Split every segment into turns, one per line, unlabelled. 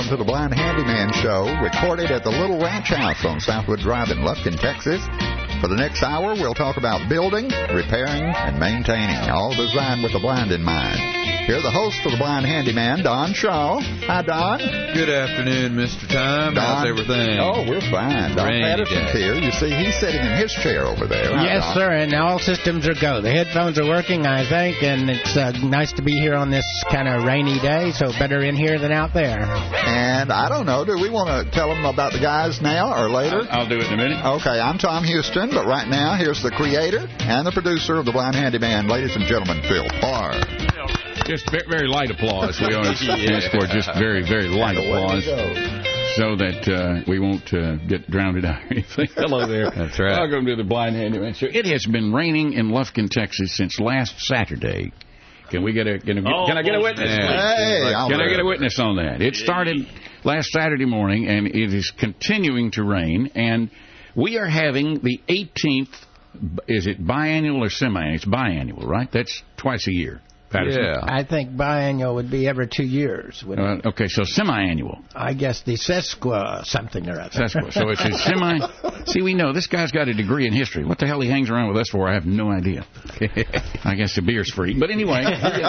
welcome to the Blind Handyman Show, recorded at the Little Ranch House on Southwood Drive in Lufkin, Texas. For the next hour, we'll talk about building, repairing, and maintaining, all designed with the blind in mind. Here, the host of the Blind Handyman, Don Shaw. Hi, Don.
Good afternoon, Mr. Tom. How's everything?
Oh, we're fine. Don Patterson's here. You see, he's sitting in his chair over there.
Yes, sir, and all systems are go. The headphones are working, I think, and it's nice to be here on this kind of rainy day, so better in here than out there.
And I don't know, do we want to tell them about the guys now or later?
I'll do it in a minute.
Okay, I'm Tom Houston, but right now, here's the creator and the producer of the Blind Handyman, ladies and gentlemen, Phil Parr.
Just very light applause. We always ask for just very, very light applause so that we won't get drowned out or anything. Hello there.
That's right.
Welcome to the Blind Handyman Show. It has been raining in Lufkin, Texas since last Saturday. Can I get a witness?
Hey,
can I get a witness on that? It started last Saturday morning, and it is continuing to rain, and we are having the 18th, is it biannual or semi-annual? It's biannual, right? That's twice a year. Patterson.
Yeah.
I think biannual would be every 2 years.
Okay, so semi-annual.
I guess the sesqua something or other.
Sesqua. So it's a semi... See, we know. This guy's got a degree in history. What the hell he hangs around with us for, I have no idea. I guess the beer's free. But anyway,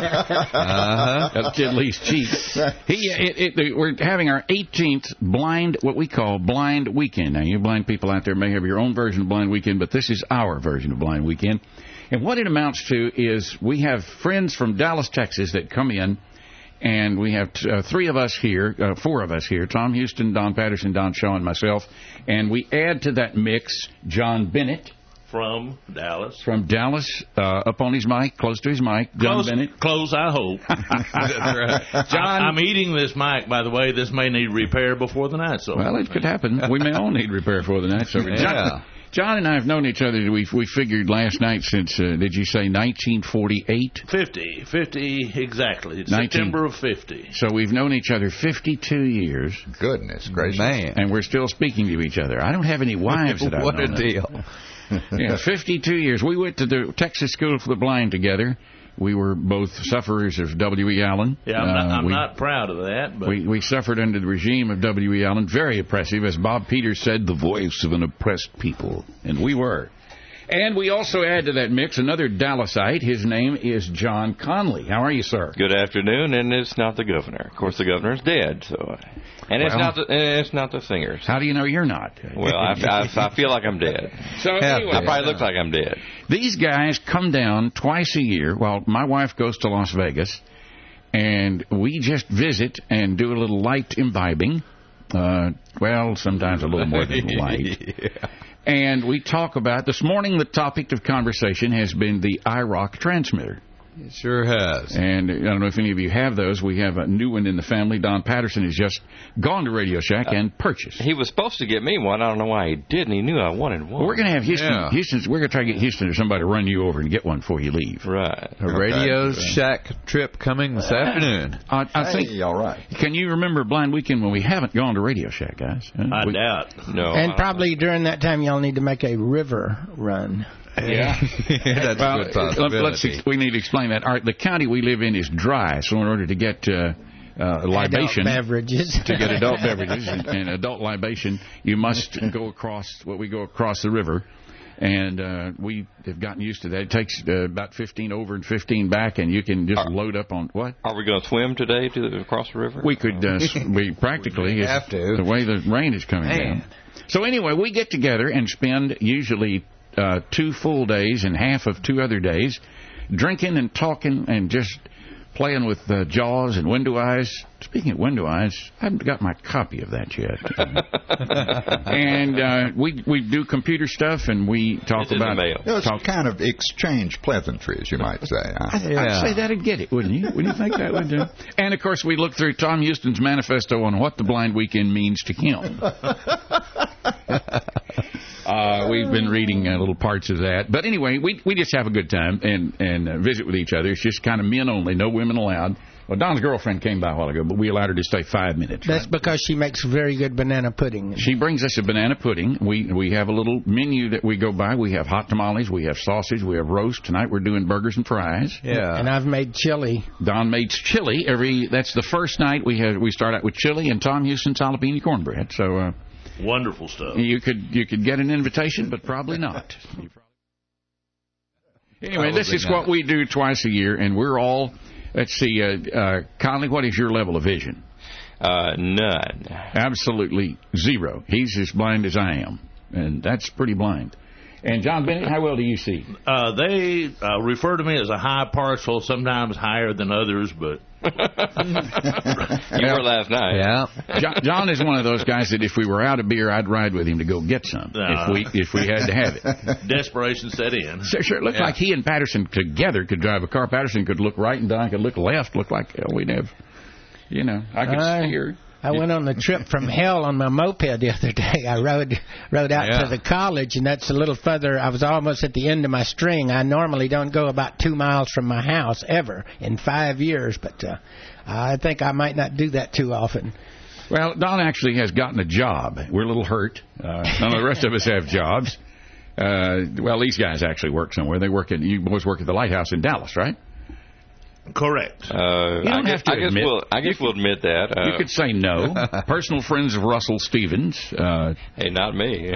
that kid least cheap. We're having our 18th blind, what we call Blind Weekend. Now, you blind people out there may have your own version of Blind Weekend, but this is our version of Blind Weekend. And what it amounts to is we have friends from Dallas, Texas that come in, and we have four of us here, Tom Houston, Don Patterson, Don Shaw, and myself, and we add to that mix John Bennett.
From Dallas.
Up on his mic, close to his mic, John Bennett.
Close, I hope.
That's right. John,
I'm eating this mic, by the way. This may need repair before the night's over.
Well, it could happen. We may all need repair before the night's over.
Yeah.
John and I have known each other, we figured last night since, did you say 1948?
50 exactly. It's September of 50.
So we've known each other 52 years.
Goodness gracious.
Man.
And we're still speaking to each other. I don't have any wives that I've known.
What a deal.
Yeah, 52 years. We went to the Texas School for the Blind together. We were both sufferers of W.E. Allen.
Yeah, I'm not proud of that. But
we suffered under the regime of W.E. Allen. Very oppressive. As Bob Peters said, the voice of an oppressed people. And we were. And we also add to that mix another Dallasite. His name is John Conley. How are you, sir?
Good afternoon, and it's not the governor. Of course, the governor's dead, so... And it's not the singers.
How do you know you're not?
Well, I feel like I'm dead.
So anyway,
I probably look like I'm dead.
These guys come down twice a year while my wife goes to Las Vegas, and we just visit and do a little light imbibing. Sometimes a little more than light.
Yeah.
And we talk about, this morning the topic of conversation has been the IROC transmitter.
It sure has.
And I don't know if any of you have those. We have a new one in the family. Don Patterson has just gone to Radio Shack and purchased.
He was supposed to get me one. I don't know why he didn't. He knew I wanted one.
Well, we're going to have Houston. We're going to try to get Houston or somebody to run you over and get one before you leave.
Right.
A Radio Shack trip coming this afternoon.
I think.
All right.
Can you remember Blind Weekend when we haven't gone to Radio Shack, guys?
I doubt.
No.
And probably during that time, y'all need to make a river run.
Yeah.
That's a good possibility.
We need to explain that. The county we live in is dry, so in order to get libation,
to
get adult beverages and adult libation, you must go across the river. And we have gotten used to that. It takes about 15 over and 15 back, and you can just load up on what?
Are we going to swim today across the river?
We could. We practically
have to.
The way the rain is coming down. So anyway, we get together and spend usually 2 full days and half of 2 other days drinking and talking and just playing with Jaws and Window Eyes. Speaking of Window Eyes, I haven't got my copy of that yet. And we do computer stuff, and we talk about...
It's kind of exchange pleasantries, you might say.
I'd say that'd get it, wouldn't you? Wouldn't you think that would do? And, of course, we look through Tom Houston's manifesto on what the Blind Weekend means to him. We've been reading little parts of that. But anyway, we just have a good time and visit with each other. It's just kind of men only, no women allowed. Well, Don's girlfriend came by a while ago, but we allowed her to stay 5 minutes.
That's because she makes very good banana pudding.
She brings us a banana pudding. We have a little menu that we go by. We have hot tamales, we have sausage, we have roast. Tonight we're doing burgers and fries.
Yeah.
And I've made chili.
Don made chili. That's the first night we start out with chili and Tom Houston's jalapeno cornbread. So
Wonderful stuff.
you could get an invitation, but probably not. Anyway, this is what we do twice a year, and we're all. Let's see, Conley, what is your level of vision?
None.
Absolutely zero. He's as blind as I am, and that's pretty blind. And John Bennett, how well do you see?
They refer to me as a high partial, sometimes higher than others, but...
You were last night.
Yeah.
John is one of those guys that if we were out of beer, I'd ride with him to go get some if we had to have it.
Desperation set in.
Sure, it looked like he and Patterson together could drive a car. Patterson could look right and Don could look left. Looked like we'd have, I could steer.
I went on the trip from hell on my moped the other day. I rode out to the college, and that's a little further. I was almost at the end of my string. I normally don't go about 2 miles from my house ever in 5 years, but I think I might not do that too often.
Well, Don actually has gotten a job. We're a little hurt. None of the rest of us have jobs. Well, these guys actually work somewhere. You boys work at the Lighthouse in Dallas, right?
Correct.
You don't have to admit.
I guess we'll admit that.
You could say no. Personal friends of Russell Stevens.
Hey, not me.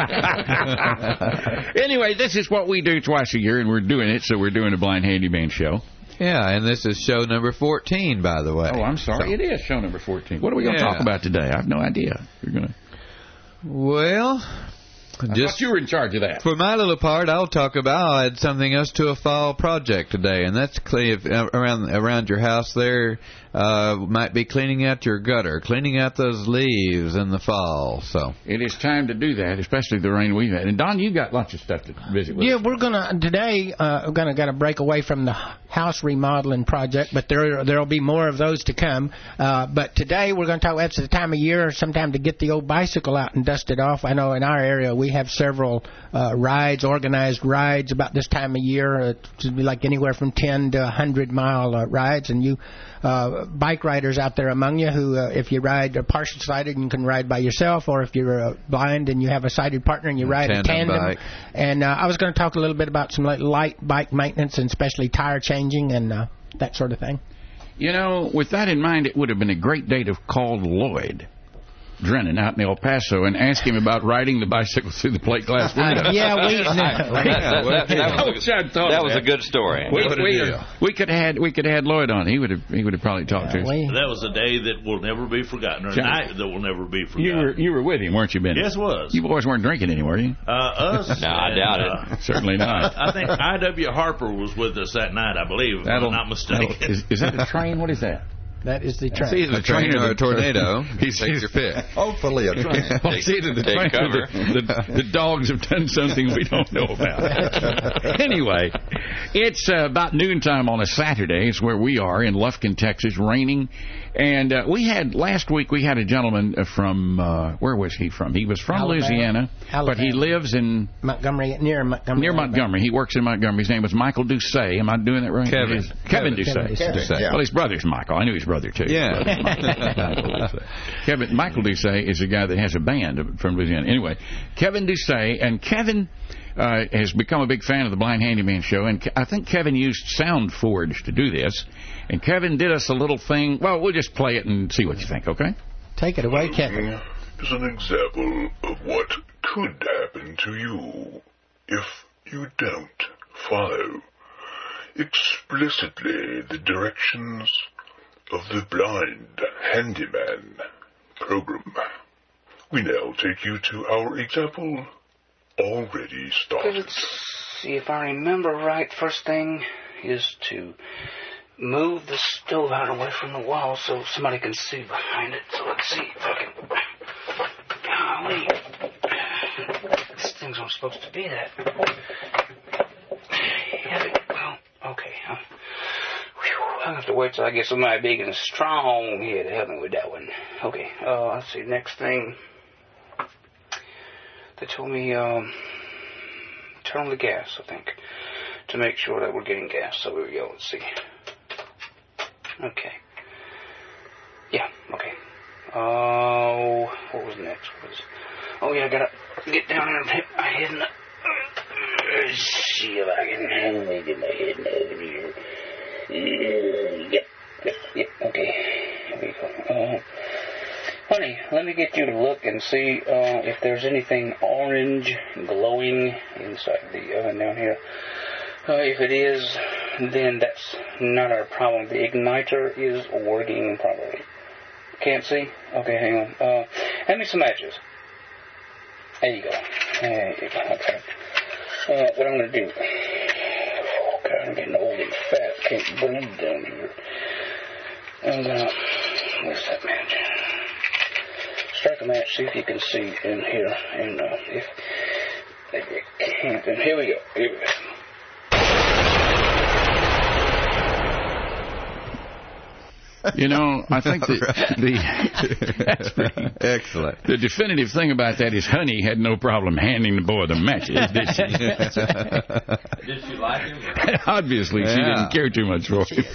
Anyway, this is what we do twice a year, and we're doing it, so we're doing a Blind Handyman show.
Yeah, and this is show number 14, by the way.
Oh, I'm sorry. It is show number 14. What are we going to talk about today? I have no idea.
Well...
I thought you were in charge of that.
For my little part, I'll talk about I'll add something else to a fall project today, and that's around your house there. Might be cleaning out your gutter, cleaning out those leaves in the fall. So
it is time to do that, especially the rain we've had. And Don, you got lots of stuff to visit with.
Yeah, we're gonna break away from the house remodeling project, but there'll be more of those to come. But today we're going to talk. It's the time of year, sometime to get the old bicycle out and dust it off. I know in our area we have several organized rides about this time of year. It's like anywhere from 10 to 100 mile rides, and you. Bike riders out there among you who, if you ride partial sighted, you can ride by yourself, or if you're blind and you have a sighted partner and you ride a tandem. Bike. And I was going to talk a little bit about some light bike maintenance and especially tire changing and that sort of thing.
With that in mind, it would have been a great day to call Lloyd Drennan out in El Paso and ask him about riding the bicycle through the plate glass window.
That was a good story.
We could have had Lloyd on. He would have probably talked to us.
That was a day that will never be forgotten, or a night that will never be forgotten.
You were with him, weren't you, Ben?
Yes, was.
You boys weren't drinking any, were you?
Us?
No, I doubt it.
Certainly not.
I think I.W. Harper was with us that night, I believe, if I'm not mistaken.
Is that a train? What is that?
That is the train.
It's either a train or a tornado. Takes your pick.
Hopefully a train.
It's either the train or the dogs have done something we don't know about. Anyway, it's about noontime on a Saturday. It's where we are in Lufkin, Texas, raining. And last week we had a gentleman from, where was he from? He was from Louisiana, but he lives in
Montgomery, near Montgomery.
Near Montgomery. He works in Montgomery. His name was Michael Doucet. Am I doing that right? Kevin Doucet.
Yeah.
Well, his brother's Michael. I knew his brother, too.
Yeah.
Michael Doucet is a guy that has a band from Louisiana. Anyway, Kevin Doucet, and Kevin has become a big fan of the Blind Handyman show, and I think Kevin used SoundForge to do this. And Kevin did us a little thing. Well, we'll just play it and see what you think, okay?
Take it away, Kevin.
Is an example of what could happen to you if you don't follow explicitly the directions of the Blind Handyman program. We now take you to our example already started.
Let's see if I remember right. First thing is to move the stove out away from the wall so somebody can see behind it. So let's see if I can... Golly. These things aren't supposed to be that. Well, okay. I'll have to wait till I get somebody big and strong here to help me with that one. Okay, let's see. Next thing. They told me, turn on the gas, I think, to make sure that we're getting gas. So here we go. Let's see. Okay. What was next? Oh, yeah, I gotta get down there and hit my head in the... See if I can get my head over here. Yep, okay. Here we go. Honey, let me get you to look and see if there's anything orange glowing inside the oven down here. If it is, then that's not our problem. The igniter is working properly. Can't see? Okay, hang on. Hand me some matches. There you go. Okay. What I'm going to do... Oh, God, I'm getting old and fat. Can't breathe down here. And, where's that match? Strike a match, see if you can see in here. And if you can't, then here we go.
You know, I think that's pretty
excellent.
The definitive thing about that is Honey had no problem handing the boy the matches, did she?
Did she like him?
Obviously, she didn't care too much for him.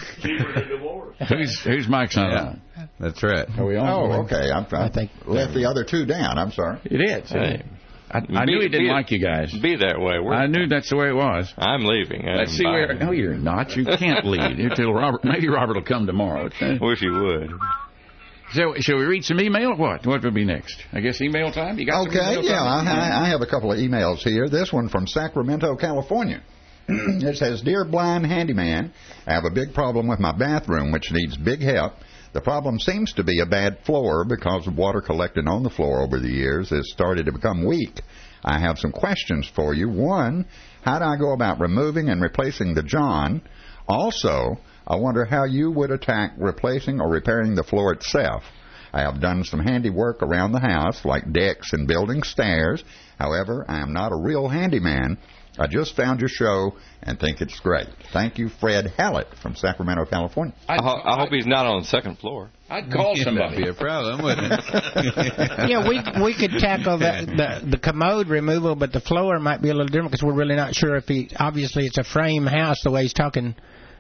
Who's Mike's on?
That's right.
Are we on? Oh, okay. I think left the other two down. I'm sorry.
It is. Hey. I knew he didn't like you guys.
Be that way.
I knew that's the way it was.
I'm leaving.
Let's see where... No, you're not. You can't leave until Robert... Maybe Robert will come tomorrow.
Wish he would.
So, shall we read some email or what? What will be next? I guess email time? You got
okay, yeah. I have a couple of emails here. This one from Sacramento, California. It says, Dear Blind Handyman, I have a big problem with my bathroom, which needs big help. The problem seems to be a bad floor because of water collected on the floor over the years has started to become weak. I have some questions for you. One, how do I go about removing and replacing the John? Also, I wonder how you would attack replacing or repairing the floor itself. I have done some handiwork around the house, like decks and building stairs. However, I am not a real handyman. I just found your show and think it's great. Thank you, Fred Hallett from Sacramento, California.
I hope he's not on the second floor.
I'd call somebody.
That'd be a problem, wouldn't it?
Yeah, we could tackle the commode removal, but the floor might be a little different because we're really not sure if obviously it's a frame house the way he's talking.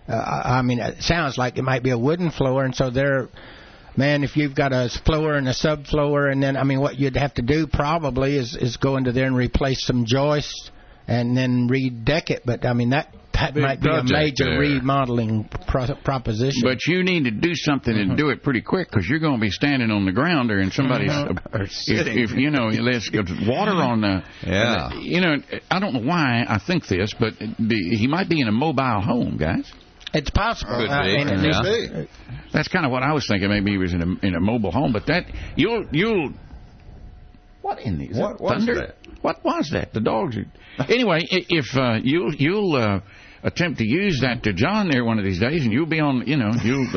I mean, it sounds like it might be a wooden floor, and so man, if you've got a floor and a subfloor, and then, I mean, what you'd have to do probably is go into there and replace some joists and then redeck it. But, I mean, that might be a major remodeling proposition.
But you need to do something and do it pretty quick because you're going to be standing on the ground there and somebody's... If you know, there's water on the...
Yeah.
You know, I don't know why I think this, but he might be in a mobile home, guys.
It's possible.
Could be.
That's kind of what I was thinking. Maybe he was in a mobile home. But that you'll what in these?
What was that?
What was that? The dogs are... Anyway, if you'll attempt to use that to John there one of these days, and you'll be on, you'll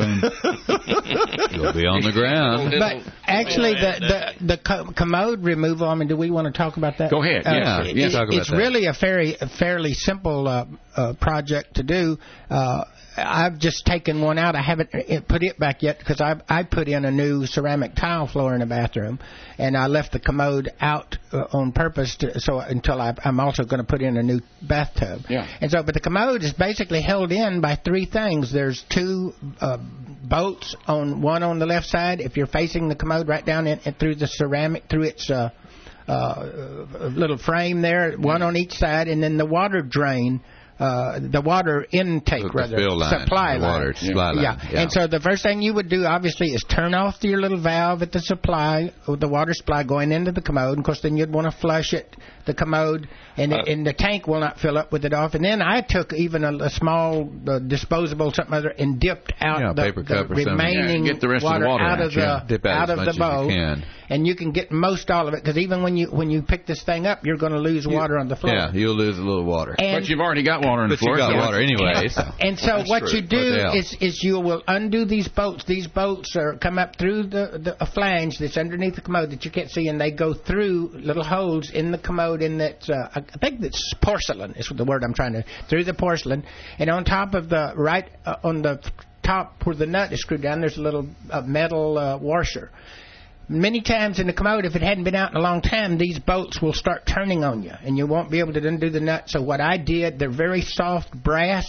be on the ground.
But actually, the commode removal, I mean, do we want to talk about that?
Go ahead.
Talk about
it's
that.
really a fairly simple project to do. I've just taken one out. I haven't put it back yet because I put in a new ceramic tile floor in the bathroom, and I left the commode out on purpose until I'm also going to put in a new bathtub.
Yeah.
And so, but the commode is basically held in by three things. There's two bolts one on the left side. If you're facing the commode, right down through the ceramic, through its little frame there, one on each side, and then the water drain. The water intake, supply line. Yeah. And so the first thing you would do, obviously, is turn off your little valve at the water supply going into the commode. Of course, then you'd want to flush it, the commode, and the tank will not fill up with it off. And then I took even a small disposable something other and dipped out the remaining
get the rest
water,
of the water
out of the bowl. And you can get most all of it because even when you pick this thing up, you're going to lose water on the floor.
Yeah, you'll lose a little water.
But you've already got water on the floor.
But you got water anyway.
And so what you do is you will undo these bolts. These bolts come up through a flange that's underneath the commode that you can't see, and they go through little holes in the commode. In that, I think that's porcelain is the word I'm trying to. Through the porcelain, and on top of on the top where the nut is screwed down, there's a little metal washer. Many times in the commode, if it hadn't been out in a long time, these bolts will start turning on you, and you won't be able to undo the nut. So what I did, they're very soft brass,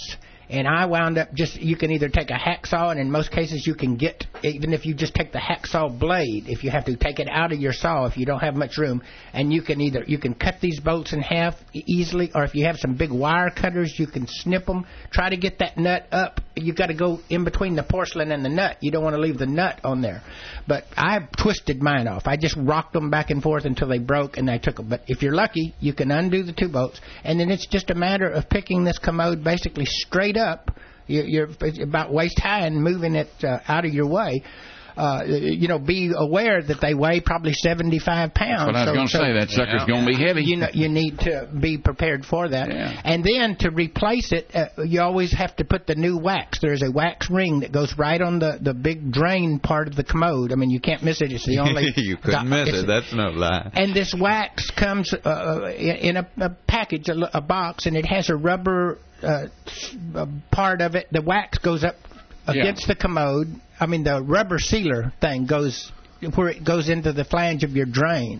And I wound up you can either take a hacksaw, and in most cases you can get, even if you just take the hacksaw blade, if you have to take it out of your saw, if you don't have much room, and you can cut these bolts in half easily, or if you have some big wire cutters, you can snip them. Try to get that nut up. You got to go in between the porcelain and the nut. You don't want to leave the nut on there. But I twisted mine off. I just rocked them back and forth until they broke, and I took them. But if you're lucky, you can undo the 2 bolts, and then it's just a matter of picking this commode basically straight up. You're about waist high and moving it out of your way. Be aware that they weigh probably 75 pounds.
But I was going to say, that sucker's going to be heavy.
You need to be prepared for that.
Yeah.
And then to replace it, you always have to put the new wax. There's a wax ring that goes right on the big drain part of the commode. I mean, you can't miss it. It's the only...
You couldn't miss it. That's no lie.
And this wax comes in a package, a box, and it has a rubber part of it. The wax goes up against the commode. I mean, the rubber sealer thing goes where it goes into the flange of your drain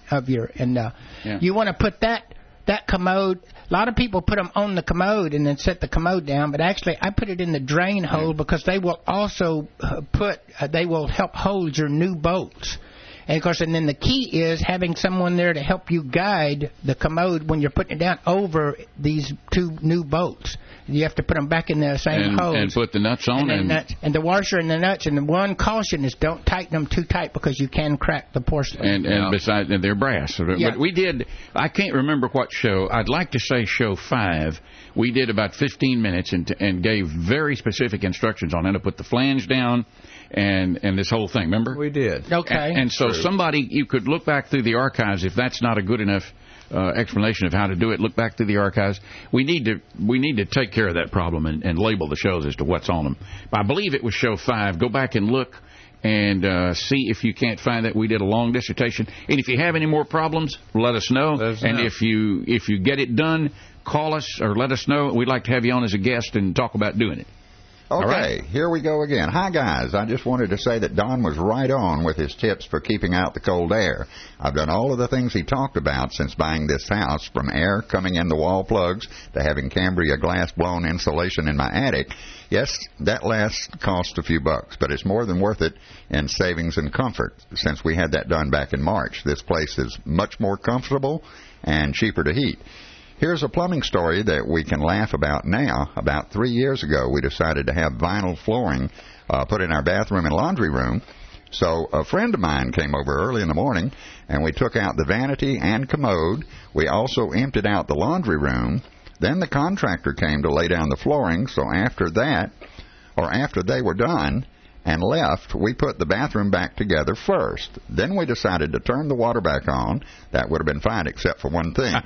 you want to put that commode. A lot of people put them on the commode and then set the commode down, but actually I put it in the drain hole because they will also they will help hold your new bolts. And, of course, and then the key is having someone there to help you guide the commode when you're putting it down over these 2 new bolts. You have to put them back in the same hole.
And put the nuts on.
And the washer and the nuts. And the one caution is don't tighten them too tight because you can crack the porcelain.
And besides, they're brass.
Yeah.
But we did, I can't remember what show. I'd like to say show 5. We did about 15 minutes and gave very specific instructions on how to put the flange down. And this whole thing, remember?
We did.
Okay.
And so you could look back through the archives if that's not a good enough explanation of how to do it. Look back through the archives. We need to take care of that problem and label the shows as to what's on them. I believe it was show 5. Go back and look and see if you can't find that. We did a long dissertation. And if you have any more problems, let us know. And if you get it done, call us or let us know. We'd like to have you on as a guest and talk about doing it.
Okay, here we go again. Hi, guys. I just wanted to say that Don was right on with his tips for keeping out the cold air. I've done all of the things he talked about since buying this house, from air coming in the wall plugs to having Cambria glass-blown insulation in my attic. Yes, that last cost a few bucks, but it's more than worth it in savings and comfort since we had that done back in March. This place is much more comfortable and cheaper to heat. Here's a plumbing story that we can laugh about now. About 3 years ago, we decided to have vinyl flooring put in our bathroom and laundry room. So a friend of mine came over early in the morning, and we took out the vanity and commode. We also emptied out the laundry room. Then the contractor came to lay down the flooring. So after they were done and left, we put the bathroom back together first. Then we decided to turn the water back on. That would have been fine except for one thing.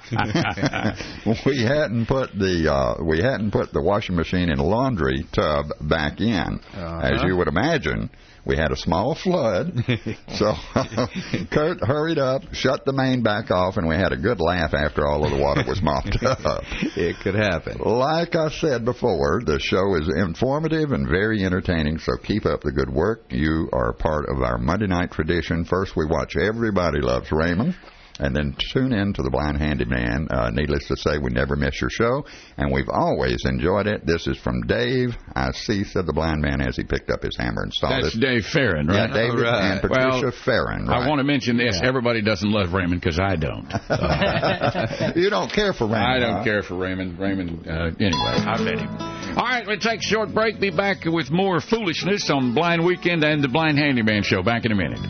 We hadn't put the washing machine and laundry tub back in. As you would imagine, we had a small flood. So Kurt hurried up, shut the main back off, and we had a good laugh after all of the water was mopped up.
It could happen.
Like I said before, the show is informative and very entertaining, so keep up the good work. You are part of our Monday night tradition. First, we watch Everybody Loves Raymond, and then tune in to The Blind Handyman. Needless to say, we never miss your show, and we've always enjoyed it. This is from Dave. I see, said the blind man as he picked up his hammer and saw
That's Dave Farron, right?
Yeah, David and Patricia Farron, right?
I want to mention this. Everybody doesn't love Raymond because I don't.
You don't care for Raymond.
I don't care for Raymond. Anyway, I met him. All right, we'll take a short break. Be back with more foolishness on Blind Weekend and the Blind Handyman Show. Back in a minute.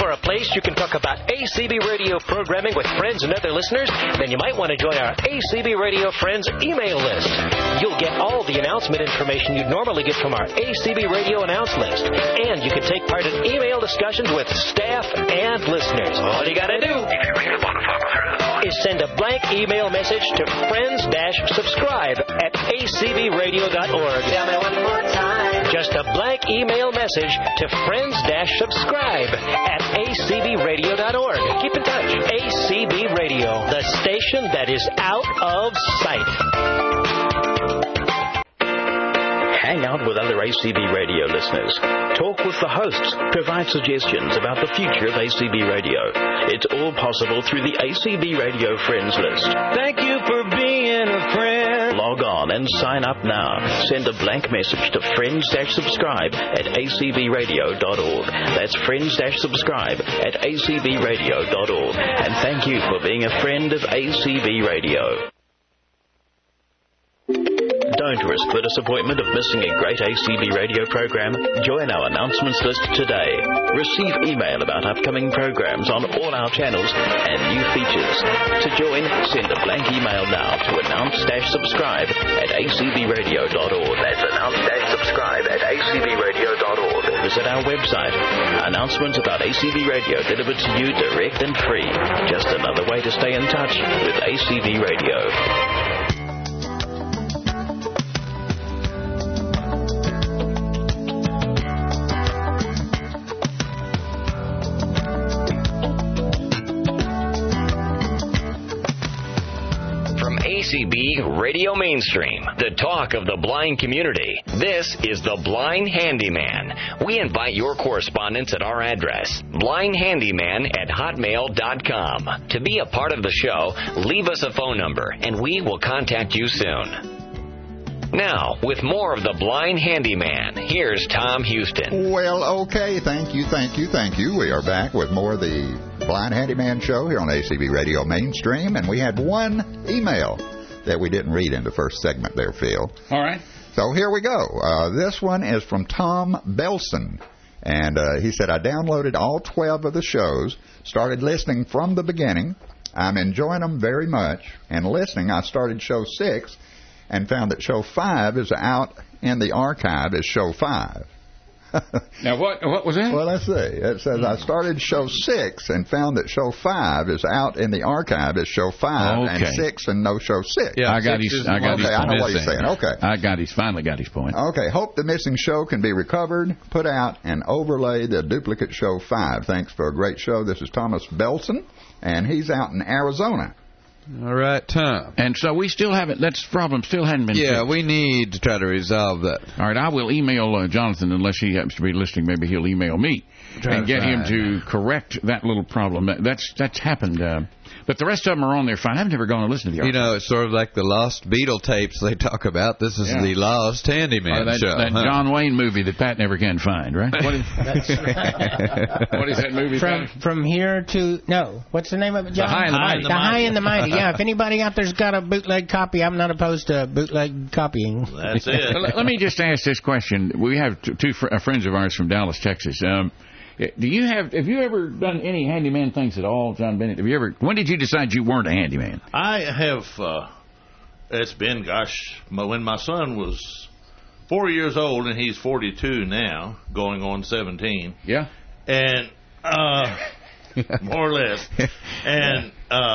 for a place you can talk about ACB Radio programming with friends and other listeners, then you might want to join our ACB Radio Friends email list. You'll get all the announcement information you'd normally get from our ACB Radio announce list. And you can take part in email discussions with staff and listeners. All you got to do is send a blank email message to friends-subscribe at acbradio.org. Tell me one more time. Just a blank email message to friends-subscribe at acbradio.org. Keep in touch. ACB Radio, the station that is out of sight. Hang out with other ACB Radio listeners. Talk with the hosts. Provide suggestions about the future of ACB Radio. It's all possible through the ACB Radio Friends list. Thank you for being a friend. Log on and sign up now. Send a blank message to friends-subscribe at acbradio.org. That's friends-subscribe at acbradio.org. And thank you for being a friend of ACB Radio. Don't risk the disappointment of missing a great ACB radio program. Join our announcements list today. Receive email about upcoming programs on all our channels and new features. To join, send a blank email now to announce-subscribe at acbradio.org. That's announce-subscribe at acbradio.org. Visit our website. Announcements about ACB Radio delivered to you direct and free. Just another way to stay in touch with ACB Radio. ACB Radio Mainstream, the talk of the blind community. This is the Blind Handyman. We invite your correspondence at our address, blindhandyman@hotmail.com. To be a part of the show, leave us a phone number, and we will contact you soon. Now, with more of the Blind Handyman, here's Tom Houston.
Well, okay, thank you. We are back with more of the Blind Handyman show here on ACB Radio Mainstream, and we had one email that we didn't read in the first segment there, Phil.
All right.
So here we go. This one is from Tom Belson, and he said, I downloaded all 12 of the shows, started listening from the beginning. I'm enjoying them very much, and listening, I started show 6 and found that show 5 is out in the archive as show 5.
Now, what was that?
Well, let's see. It says, I started show 6 and found that show 5 is out in the archive as show 5, and 6 and no show 6.
Yeah, I got his
I know what he's saying. Okay.
Finally got his point.
Okay, hope the missing show can be recovered, put out, and overlay the duplicate show 5. Thanks for a great show. This is Thomas Belson, and he's out in Arizona.
All right, Tom.
And so we still haven't, that problem still hadn't been fixed.
We need to try to resolve that.
All right, I will email Jonathan, unless he happens to be listening. Maybe he'll email me and get him to correct that little problem. That's happened. But the rest of them are on there fine. I've never gone and listened to the archive.
It's sort of like the Lost Beatle tapes they talk about. This is the Lost Handyman show.
That John Wayne movie that Pat never can find, right? What is that movie?
From Here to... No. What's the name of it, John?
The High and the Mighty.
The High and the Mighty, yeah. If anybody out there's got a bootleg copy, I'm not opposed to bootleg copying.
That's it.
Let me just ask this question. We have two friends of ours from Dallas, Texas. Have you ever done any handyman things at all, John Bennett? When did you decide you weren't a handyman?
I have, it's been, when my son was 4 years old, and he's 42 now, going on 17.
Yeah.
And, more or less. And,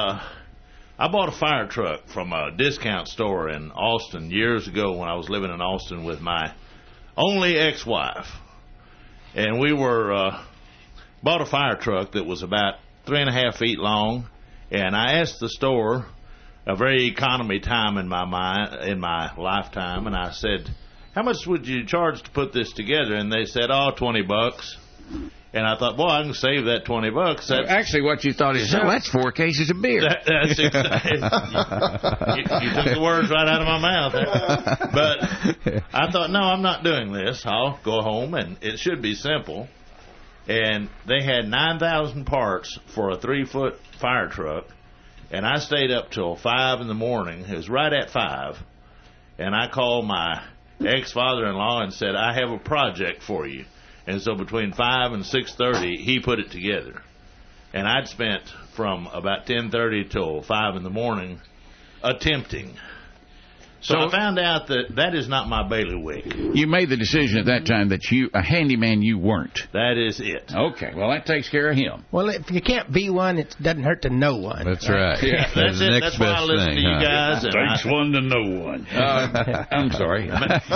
I bought a fire truck from a discount store in Austin years ago when I was living in Austin with my only ex-wife. And we bought a fire truck that was about 3.5 feet long, and I asked the store a very economy time in my lifetime, and I said, how much would you charge to put this together? And they said, $20. And I thought, boy, I can save that $20.
Actually, what you thought is, that's 4 cases of beer.
That's exactly. You took the words right out of my mouth. But I thought, no, I'm not doing this. I'll go home, and it should be simple. And they had 9,000 parts for a 3-foot fire truck, and I stayed up till 5 in the morning. It was right at 5, and I called my ex-father-in-law and said, I have a project for you. And so between 5 and 6:30, he put it together. And I'd spent from about 10:30 till 5 in the morning attempting. So I found out that is not my bailiwick.
You made the decision at that time that a handyman you weren't.
That is it.
Okay, well, that takes care of him.
Well, if you can't be one, it doesn't hurt to know one.
That's right.
Yeah, that's it. That's why I listen to you guys.
Takes one to know one. I'm sorry.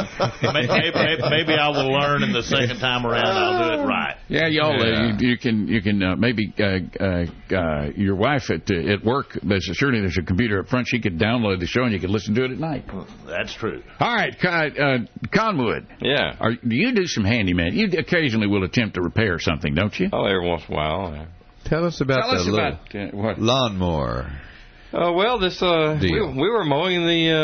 Maybe I will learn, and the second time around I'll do it right.
Yeah, y'all. You can maybe your wife at work. Surely there's a computer up front. She could download the show and you could listen to it at night.
That's true.
All right, Conwood.
Yeah.
Do you do some handyman? You occasionally will attempt to repair something, don't you?
Oh, every once in a while.
Tell us about
what?
Lawnmower.
Well, this we were mowing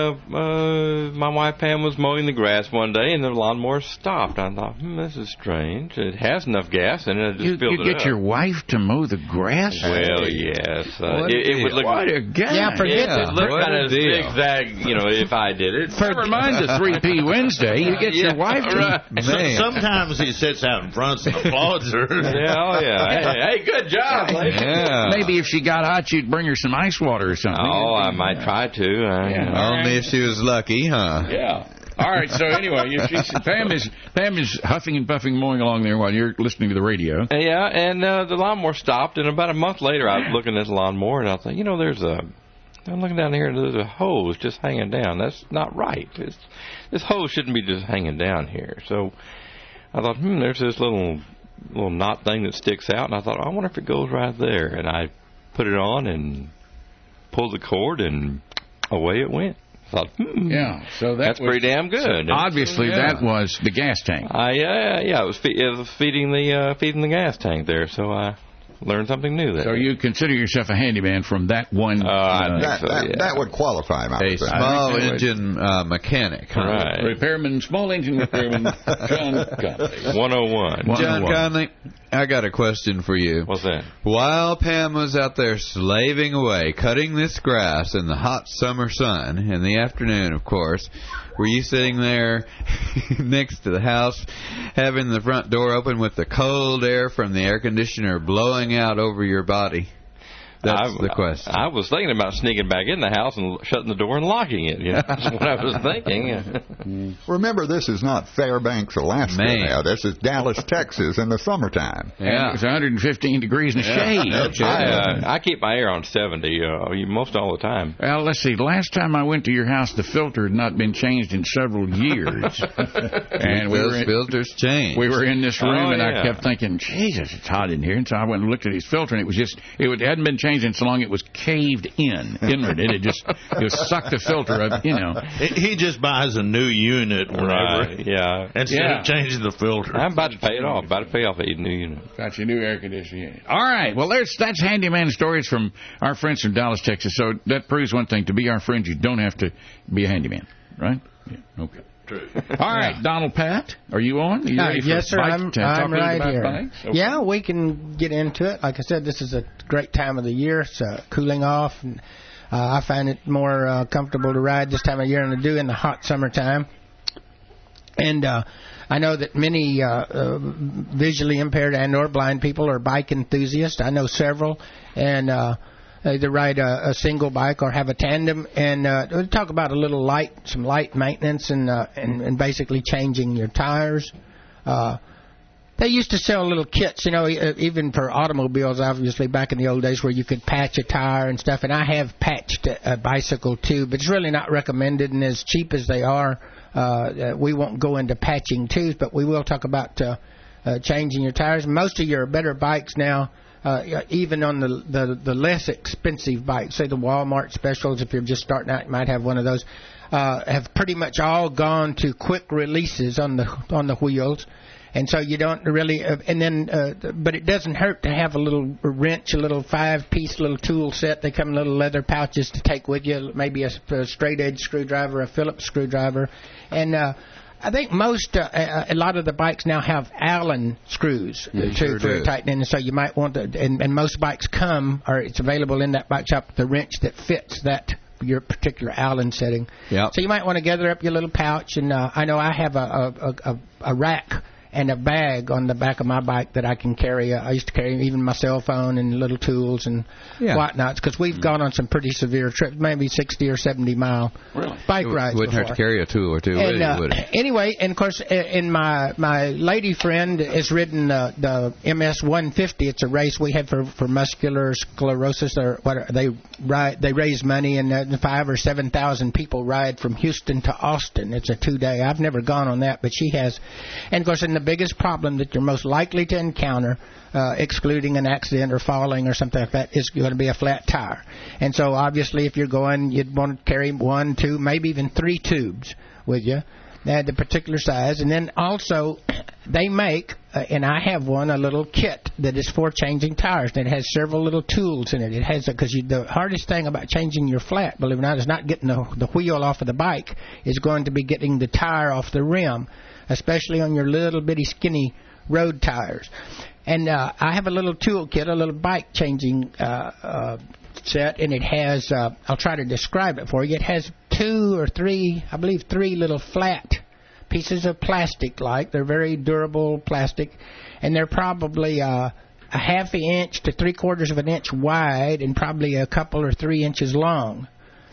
my wife Pam was mowing the grass one day, and the lawnmower stopped. I thought, this is strange. It has enough gas in it.
You get your wife to mow the grass?
Well, yes. It would look.
What a guy!
Yeah, forget
it. It looked kind of zigzag, if I did it.
Never mind the 3P Wednesday. You get your wife to.
Sometimes he sits out in front and applauds her.
Yeah. Hey, good job, lady.
Yeah.
Maybe if she got hot, you'd bring her some ice water or something.
Oh, I might try to.
Only if she was lucky, huh?
Yeah. All right. So anyway, Pam is huffing and puffing mowing along there while you're listening to the radio.
Yeah, and the lawnmower stopped, and about a month later, I was looking at the lawnmower, and I thought, I'm looking down here, and there's a hose just hanging down. That's not right. This hose shouldn't be just hanging down here. So I thought, there's this little knot thing that sticks out, and I thought, I wonder if it goes right there. And I put it on and pulled the cord, and away it went. I thought,
yeah, so
that's pretty damn good.
So obviously, that was the gas tank.
It was feeding the gas tank there. So I learned something new there.
So you consider yourself a handyman from that one?
I think so, yeah.
That would qualify,
a small engine mechanic.
Right.
Repairman, small engine repairman, John Conley.
101.
John Conley, I got a question for you.
What's that?
While Pam was out there slaving away, cutting this grass in the hot summer sun, in the afternoon, of course, were you sitting there next to the house, having the front door open with the cold air from the air conditioner blowing out over your body? That's the question.
I was thinking about sneaking back in the house and shutting the door and locking it. That's what I was thinking.
Remember, this is not Fairbanks, Alaska. Now. This is Dallas, Texas in the summertime.
Yeah. It's 115 degrees in the shade.
I keep my air on 70 most all the time.
Well, let's see. Last time I went to your house, the filter had not been changed in several years. And
those filters changed.
We were in this room, and I kept thinking, Jesus, it's hot in here. And so I went and looked at his filter, and it hadn't been changed in so long it was caved inward. It sucked the filter up,
He just buys a new unit whenever. Instead of changing the filter.
I'm about to pay it off. About to pay off a new unit.
Got your new air conditioning unit. All right. Well, that's handyman stories from our friends from Dallas, Texas. So that proves one thing. To be our friends, you don't have to be a handyman, right? Yeah. Okay.
True.
All right, Donald Pat, are you on? Are you ready
yes, sir. I'm right here.
Okay.
Yeah, we can get into it. Like I said, this is a great time of the year. It's cooling off, and I find it more comfortable to ride this time of year than I do in the hot summertime. And I know that many visually impaired and or blind people are bike enthusiasts. I know several, and either ride a single bike or have a tandem, and we'll talk about some light maintenance and basically changing your tires. They used to sell little kits, even for automobiles, obviously, back in the old days where you could patch a tire and stuff, and I have patched a bicycle too, but it's really not recommended, and as cheap as they are, we won't go into patching too, but we will talk about changing your tires. Most of your better bikes now, even on the less expensive bikes, say the Walmart specials, if you're just starting out, you might have one of those, have pretty much all gone to quick releases on the wheels. And so you don't really, but it doesn't hurt to have a little wrench, a little 5-piece little tool set. They come in little leather pouches to take with you, maybe a straight edge screwdriver, a Phillips screwdriver, and I think a lot of the bikes now have Allen screws for tightening, so you might want to. And most bikes it's available in that bike shop, the wrench that fits your particular Allen setting.
Yep.
So you might want to gather up your little pouch, and I know I have a rack. and a bag on the back of my bike that I can carry. I used to carry even my cell phone and little tools and whatnots, because we've gone on some pretty severe trips, maybe 60 or 70 mile bike rides.
Wouldn't hurt to carry a tool or two, would it?
Anyway, and of course, in my lady friend has ridden the MS 150. It's a race we have for muscular sclerosis, or what they raise money, and 5,000 or 7,000 people ride from Houston to Austin. It's a 2-day. I've never gone on that, but she has. And of course, the biggest problem that you're most likely to encounter, excluding an accident or falling or something like that, is going to be a flat tire. And so obviously if you're going, you'd want to carry 1, 2, maybe even 3 tubes with you. They had the particular size. And then also they make, and I have one, a little kit that is for changing tires. And it has several little tools in it. It has, because the hardest thing about changing your flat, believe it or not, is not getting the wheel off of the bike. Is going to be getting the tire off the rim, especially on your little bitty skinny road tires. And I have a little tool kit, a little bike changing set, and it has, I'll try to describe it for you. It has 2 or 3, I believe 3 little flat pieces of plastic, they're very durable plastic, and they're probably a 1/2 inch to 3/4 of an inch wide, and probably a couple or 3 inches long.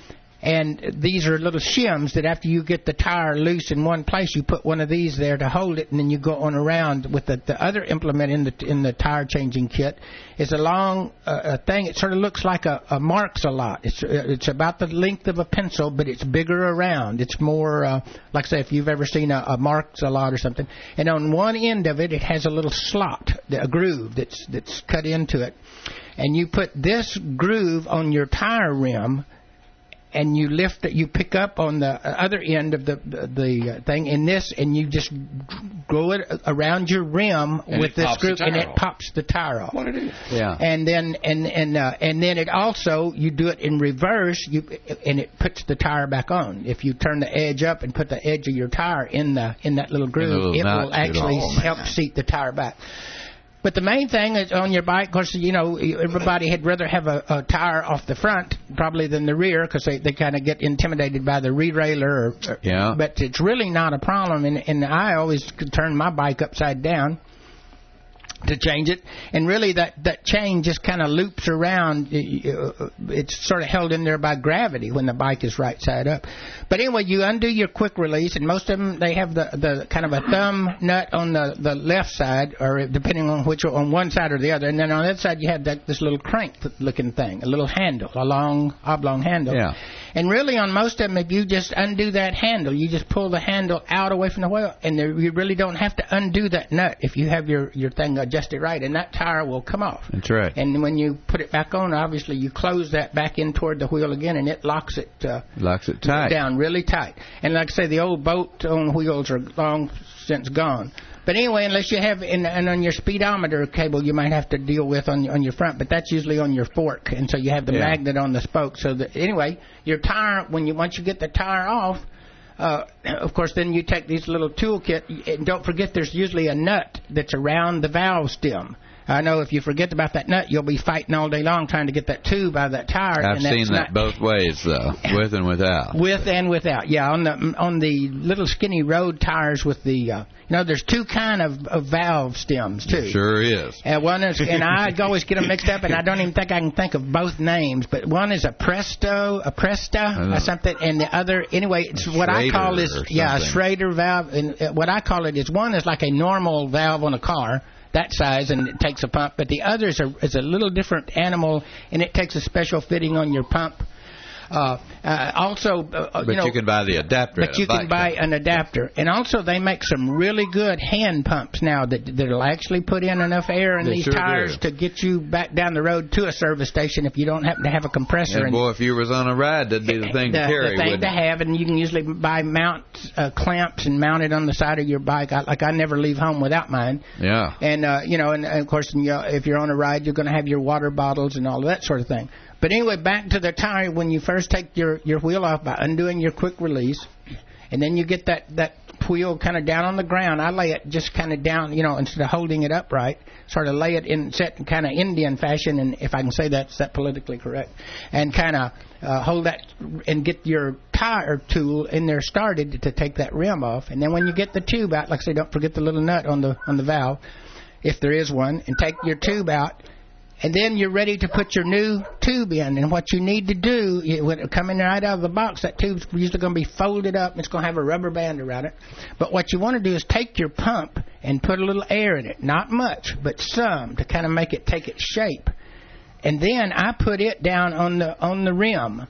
And these are little shims that after you get the tire loose in one place, you put one of these there to hold it, and then you go on around with the other implement in the tire changing kit. Is a long thing. It sort of looks like a Marks-A-Lot. It's about the length of a pencil, but it's bigger around. It's more like, say, if you've ever seen a Marks-A-Lot or something. And on one end of it, it has a little slot, a groove that's cut into it. And you put this groove on your tire rim, and you lift it, you pick up on the other end of the thing in this, and you just go it around your rim and with this groove, and it pops the tire off.
What it is?
Yeah.
And then it also, you do it in reverse, and it puts the tire back on. If you turn the edge up and put the edge of your tire in that little groove, it will actually help seat the tire back. But the main thing is on your bike, of course, everybody had rather have a tire off the front probably than the rear, because they kind of get intimidated by the derailleur. But it's really not a problem, and I always turn my bike upside down to change it, and really that chain just kind of loops around. It's sort of held in there by gravity when the bike is right side up. But anyway, you undo your quick release, and most of them, they have the kind of a thumb nut on the left side, or depending on on one side or the other, and then on the other side you have this little crank looking thing, a little handle, a long oblong handle.
Yeah.
And really on most of them, if you just undo that handle, you just pull the handle out away from the wheel, and you really don't have to undo that nut if you have your thing adjusted right, and that tire will come off.
That's right.
And when you put it back on, obviously you close that back in toward the wheel again, and it locks it
tight
down really tight. And like I say, the old bolt on wheels are long since gone. But anyway, unless you have, and on your speedometer cable, you might have to deal with on your front, but that's usually on your fork, and so you have the magnet on the spoke. So that anyway, your tire, once you get the tire off, of course, then you take these little toolkit, and don't forget there's usually a nut that's around the valve stem. I know if you forget about that nut, you'll be fighting all day long trying to get that tube out of that tire.
I've seen that both ways, though, with and without.
With and without, yeah. On the little skinny road tires with the, there's 2 kind of valve stems too.
Sure is.
One is, and I always get them mixed up, and I don't even think I can think of both names. But one is a Presta or something, and the other, anyway, it's what I call is a Schrader valve, and what I call it is one is like a normal valve on a car, that size, and it takes a pump, but the other is a little different animal, and it takes a special fitting on your pump. Also,
but you can buy the adapter.
But you can buy an adapter, and also they make some really good hand pumps now that'll actually put in enough air in these tires to get you back down the road to a service station if you don't happen to have a compressor.
And boy, if you was on a ride, that'd be the thing to carry.
The thing to have, and you can usually buy clamps and mount it on the side of your bike. I never leave home without mine.
Yeah.
And and of course, if you're on a ride, you're going to have your water bottles and all of that sort of thing. But anyway, back to the tire, when you first take your wheel off by undoing your quick release, and then you get that wheel kind of down on the ground. I lay it just kind of down, instead of holding it upright, sort of lay it in set in kind of Indian fashion, and if I can say that's that politically correct, and kind of hold that and get your tire tool in there started to take that rim off. And then when you get the tube out, like I say, don't forget the little nut on the valve, if there is one, and take your tube out. And then you're ready to put your new tube in. And what you need to do, when it come in right out of the box, that tube's usually going to be folded up. It's going to have a rubber band around it. But what you want to do is take your pump and put a little air in it. Not much, but some, to kind of make it take its shape. And then I put it down on the rim.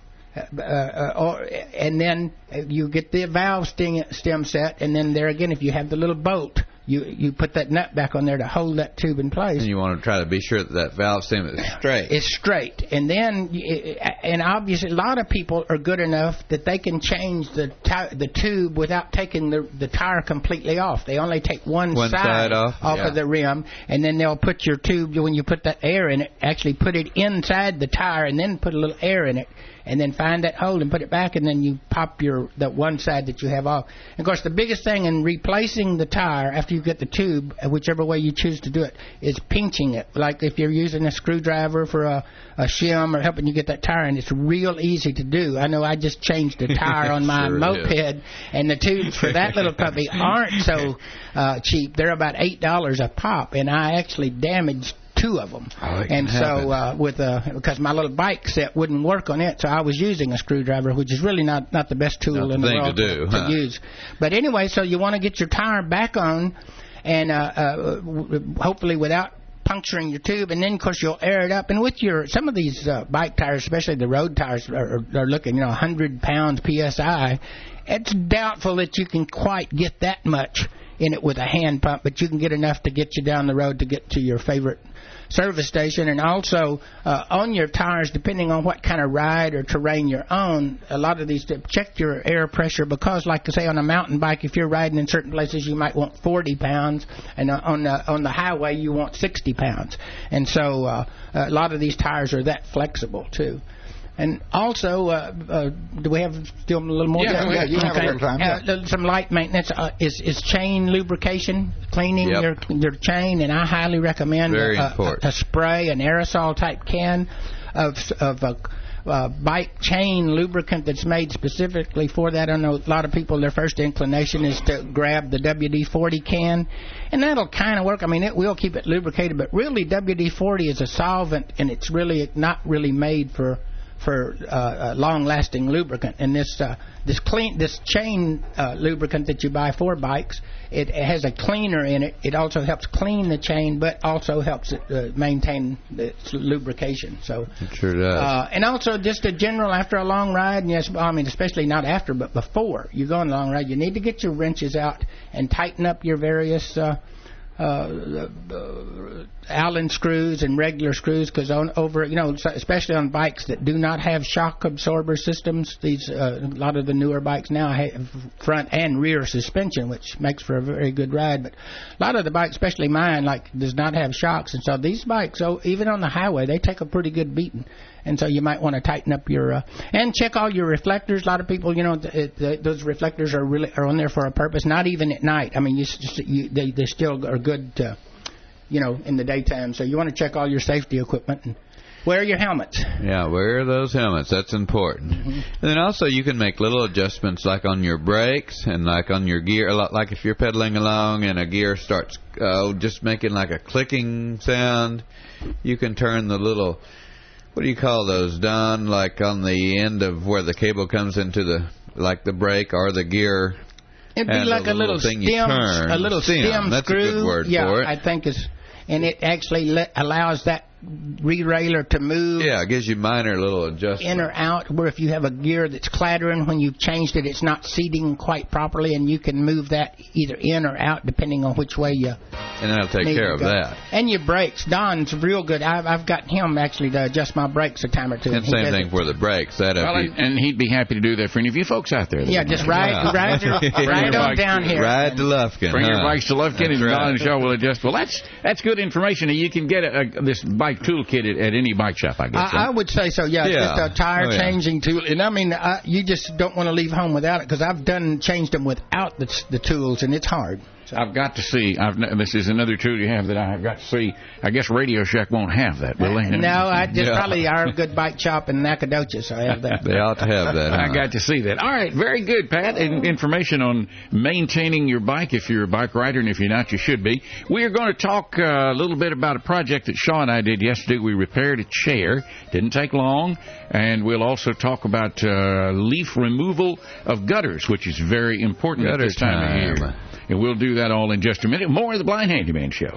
And then you get the valve stem set. And then there again, if you have the little bolt, you put that nut back on there to hold that tube in place.
And you want to try to be sure that valve stem is straight.
It's straight. And then, and obviously a lot of people are good enough that they can change the tube without taking the tire completely off. They only take one side off of the rim, and then they'll put your tube, when you put that air in it, actually put it inside the tire and then put a little air in it. And then find that hole and put it back, and then you pop that one side that you have off. And of course, the biggest thing in replacing the tire after you get the tube, whichever way you choose to do it, is pinching it. Like if you're using a screwdriver for a shim or helping you get that tire in, it's real easy to do. I know I just changed a tire on my moped, and the tubes for that little puppy aren't so cheap. They're about $8 a pop, and I actually damaged 2 of them. And so because my little bike set wouldn't work on it, so I was using a screwdriver, which is really not the best tool in the world to use. But anyway, so you want to get your tire back on, and hopefully without puncturing your tube, and then of course you'll air it up. And with some of these bike tires, especially the road tires, are looking 100 pounds psi. It's doubtful that you can quite get that much in it with a hand pump, but you can get enough to get you down the road to get to your favorite service station. And also on your tires, depending on what kind of ride or terrain you're on, a lot of these, check your air pressure, because like I say, on a mountain bike, if you're riding in certain places, you might want 40 pounds, and on the highway you want 60 pounds. And so a lot of these tires are that flexible too. And also, do we have still a little more?
Yeah, you have a little time.
Some light maintenance is chain lubrication, cleaning your chain, and I highly recommend a spray, an aerosol type can of bike chain lubricant that's made specifically for that. I know a lot of people, their first inclination is to grab the WD-40 can, and that'll kind of work. I mean, it will keep it lubricated, but really WD-40 is a solvent, and it's really not really made for long-lasting lubricant. And this chain lubricant that you buy for bikes, it has a cleaner in it. It also helps clean the chain, but also helps it maintain its lubrication. So
it sure does.
And also just a general, after a long ride, and yes, I mean especially not after, but before you go on a long ride, you need to get your wrenches out and tighten up your various Allen screws and regular screws, because especially on bikes that do not have shock absorber systems, a lot of the newer bikes now have front and rear suspension, which makes for a very good ride. But a lot of the bikes, especially mine, does not have shocks, and so these bikes, even on the highway, they take a pretty good beating. And so you might want to tighten up your and check all your reflectors. A lot of people, those reflectors are on there for a purpose. Not even at night. I mean, they still are good, in the daytime. So you want to check all your safety equipment and wear your helmets.
Yeah, wear those helmets. That's important. Mm-hmm. And then also you can make little adjustments, like on your brakes and like on your gear. Like if you're pedaling along and a gear starts just making like a clicking sound, you can turn the little, what do you call those, Don? Like on the end of where the cable comes into the brake or the gear.
It'd be like a little stem,
That's
screw.
A good word for it.
I think and it actually allows that derailleur to move.
Yeah, it gives you minor little adjustments.
In or out, where if you have a gear that's clattering when you've changed it, it's not seating quite properly, and you can move that either in or out depending on which way you.
And that'll take care of that.
And your brakes. Don's real good. I've got him actually to adjust my brakes a time or two.
And same thing for the brakes.
And he'd be happy to do that for any of you folks out there.
Yeah, just ride on down here.
Ride to Lufkin.
Bring your bikes to Lufkin, and Don and Shaw will adjust. Well, that's good information. You can get this bike bike toolkit at any bike shop, I guess.
I would say so, yeah.
Yeah.
Just a tire changing tool. And I mean, you just don't want to leave home without it, because I've changed them without the tools, and it's hard.
I've got to see. This is another tool you have that I have got to see. I guess Radio Shack won't have that, will they?
No, probably our good bike shop in Nacogdoches. I have that.
They ought to have that.
I got to see that. All right, very good, Pat. And information on maintaining your bike if you're a bike rider, and if you're not, you should be. We are going to talk a little bit about a project that Shaw and I did yesterday. We repaired a chair. Didn't take long. And we'll also talk about leaf removal of gutters, which is very important at this time of year. And we'll do that all in just a minute. More of the Blind Handyman Show.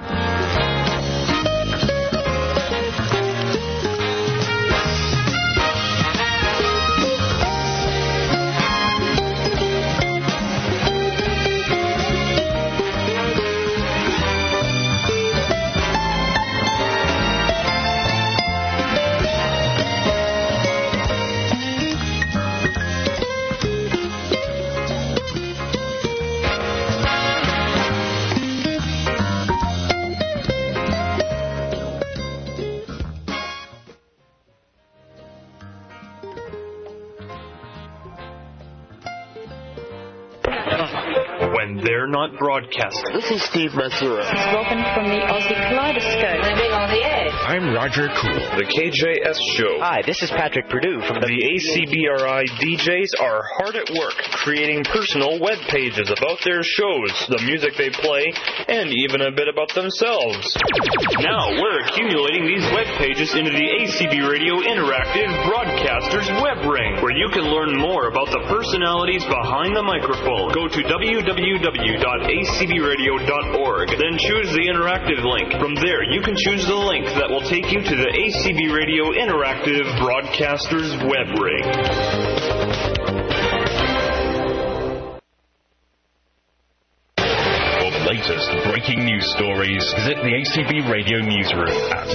Not broadcasting.
This is Steve Matsura.
This is Robin from the Aussie Kaleidoscope. Living on the edge.
I'm Roger Cool. The KJS Show.
Hi, this is Patrick Perdue from
the ACBRI DJs are hard at work creating personal web pages about their shows, the music they play, and even a bit about themselves. Now we're accumulating these web pages into the ACB Radio Interactive Broadcasters web ring, where you can learn more about the personalities behind the microphone. Go to www.acbradio.org, then choose the interactive link. From there, you can choose the link that will take you to the ACB Radio Interactive Broadcasters web ring.
Latest breaking news stories, visit the ACB Radio newsroom at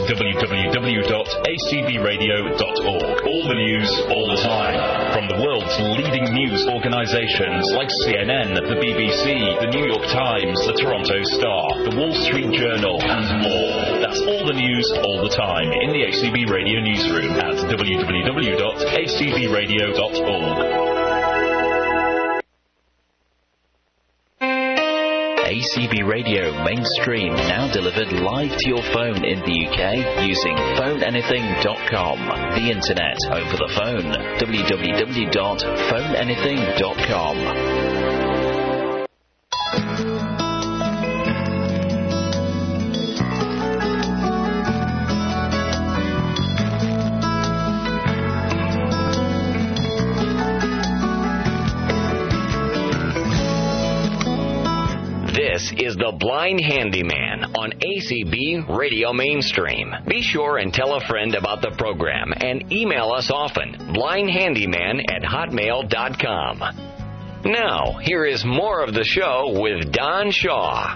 www.acbradio.org. All the news, all the time. From the world's leading news organizations like CNN, the BBC, the New York Times, the Toronto Star, the Wall Street Journal, and more. That's all the news, all the time in the ACB Radio newsroom at www.acbradio.org.
ACB Radio Mainstream, now delivered live to your phone in the UK using PhoneAnything.com. The internet over the phone, www.phoneanything.com.
This is The Blind Handyman on ACB Radio Mainstream. Be sure and tell a friend about the program and email us often, blindhandyman@hotmail.com. Now, here is more of the show with Don Shaw.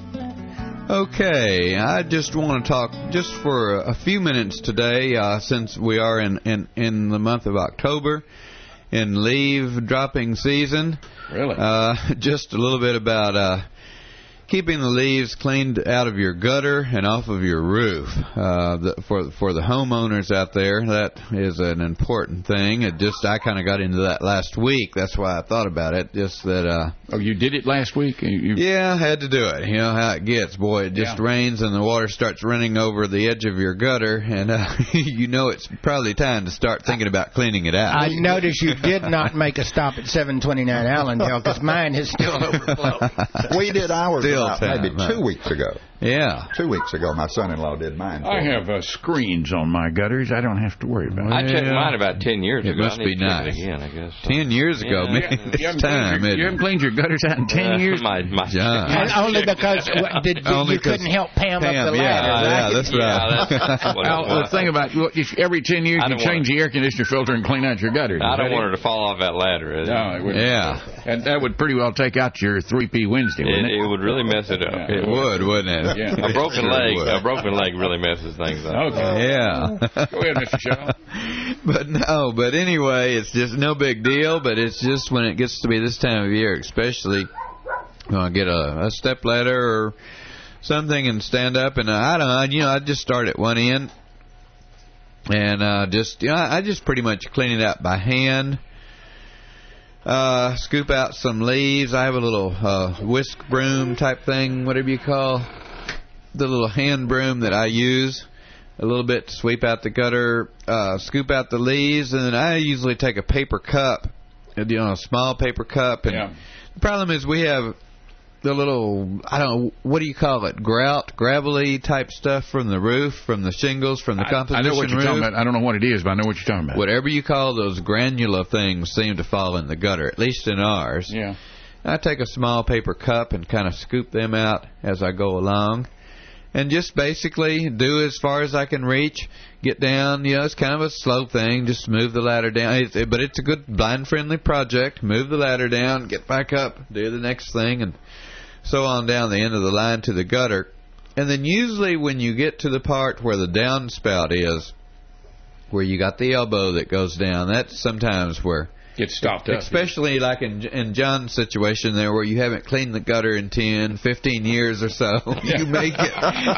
Okay, I just want to talk just for a few minutes today, since we are in the month of October, in leaf dropping season.
Really?
Just a little bit about keeping the leaves cleaned out of your gutter and off of your roof. For the homeowners out there, that is an important thing. I kind of got into that last week. That's why I thought about it. Just that.
Oh, you did it last week?
Yeah, I had to do it. You know how it gets, boy. It just rains and the water starts running over the edge of your gutter, and you know it's probably time to start thinking about cleaning it out.
I noticed you did not make a stop at 729 Allendale, because mine has still overflowed.
We did ours maybe 2 weeks ago.
Yeah.
2 weeks ago, my son-in-law did mine.
I have screens on my gutters. I don't have to worry about it.
I checked mine about 10 years ago.
It must be nice.
Again, I guess.
10 years ago, man.
You haven't cleaned your gutters out in 10 years?
Only because you couldn't help Pam up the ladder.
Yeah, that's right.
Well, the thing about every 10 years you change the air conditioner filter and clean out your gutters.
I don't want her to fall off that ladder.
No, it wouldn't. Yeah. And that would pretty well take out your 3P Wednesday, wouldn't it?
It would really mess it up.
It would, wouldn't it?
Yeah.
A broken leg really messes things up.
Okay.
Yeah.
Go ahead, Mr. Shaw.
But anyway, it's just no big deal, but it's just when it gets to be this time of year, especially when I get a step ladder or something and stand up, and I don't know, I just start at one end, and I just pretty much clean it out by hand. Scoop out some leaves. I have a little whisk broom type thing, whatever you call the little hand broom that I use. A little bit to sweep out the gutter, scoop out the leaves, and then I usually take a paper cup, a small paper cup. And the problem is we have the little, I don't know, what do you call it, gravelly type stuff from the roof, from the shingles, from the composition
I know what you're
roof.
talking about. I don't know what it is, but I know what you're talking about.
Whatever you call those granular things seem to fall in the gutter, at least in ours.
Yeah.
I take a small paper cup and kind of scoop them out as I go along. And just basically do as far as I can reach, get down. It's kind of a slow thing. Just move the ladder down. But it's a good blind-friendly project. Move the ladder down, get back up, do the next thing, and so on down the end of the line to the gutter. And then usually when you get to the part where the downspout is, where you got the elbow that goes down, that's sometimes where
gets stopped up.
Especially like in John's situation there, where you haven't cleaned the gutter in 10, 15 years or so. You may get